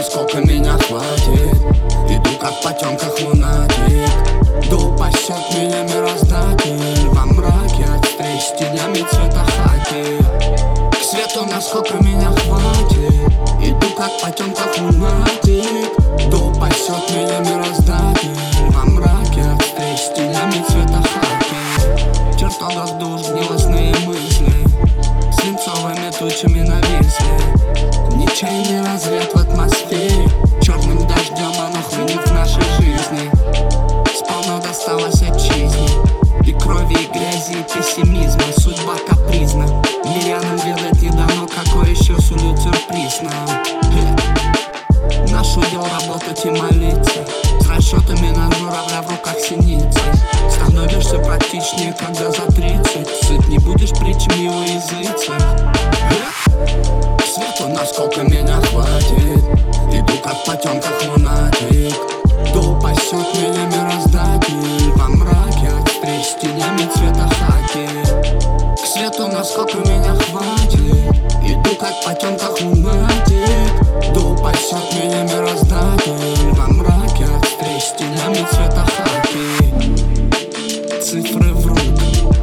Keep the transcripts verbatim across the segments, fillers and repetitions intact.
насколько меня хватит. Иду как в потемках лунатик. Да упасет меня мироздатель. Во мраке от встреч с тенями цвета хаки. К свету насколько меня хватит. Иду как в потемках лунатик. Да упасет меня мироздатель. Во мраке от встреч с тенями цвета хаки. В чертогах душ гнилостные мысли свинцовыми тучами нависли. Ничейный разряд в атмосфере. Черным дождем оно хлынет в нашей жизни. Сполна досталось отчизне. И крови, и грязи, и пессимизма. Судьба капризна. Мирянам ведать не дано, какой еще сулит сюрприз нам. Э. Наш удел работать и молиться. С расчетами на журавля в руках синицы. Становишься практичнее, когда за тридцать. Сыт не будешь причмиво языцем. К свету насколько меня хватит. Иду как в потемках лунатик. Да упасет меня мироздатель. Во мраке от встреч с тенями цвета хаки. К свету насколько меня хватит. Иду как в потемках лунатик. Да упасет меня мироздатель. Во мраке от встреч с тенями цвета хаки. Цифры врут.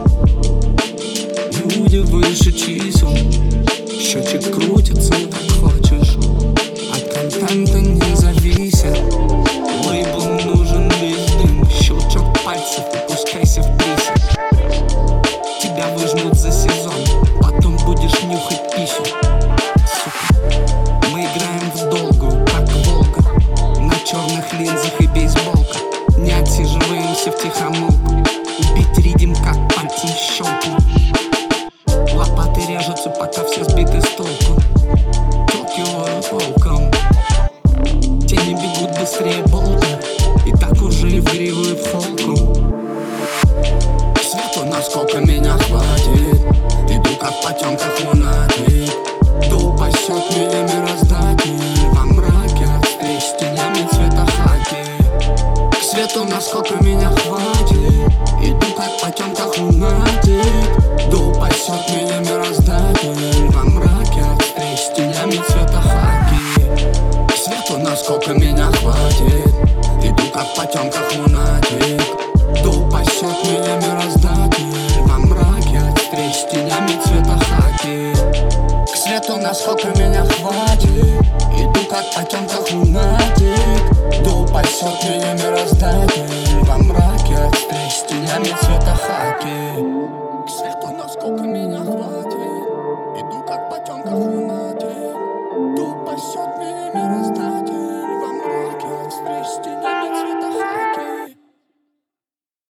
Люди выше чисел. Счетчик крутится, как хочешь. От контента не зависит. Лейбл нужен весь дым. Щелчок пальцев, опускайся в присед. Тебя выжмут за сезон. Потом будешь нюхать пищу. Сука. Мы играем в долгую, как Волга. На черных линзах и бейсболка. Не отсиживаемся в тихомолку. Убить ридим, как пальцем щелкнут. Лопаты режутся, пока все сбиты с толку. Телки воют волком. Тени бегут быстрее болта. И так уже и в гриву, и в холку. К свету насколько меня хватит. Иду как в потемках лунатик. Да упасет меня мироздатель. Во мраке от встреч с тенями цвета хаки. К свету насколько меня хватит. Иду как в потемках лунатик. Да упасет меня мироздатель. Во мраке от встреч с тенями цвета хаки. К свету насколько меня хватит. Иду как в потемках лунатик.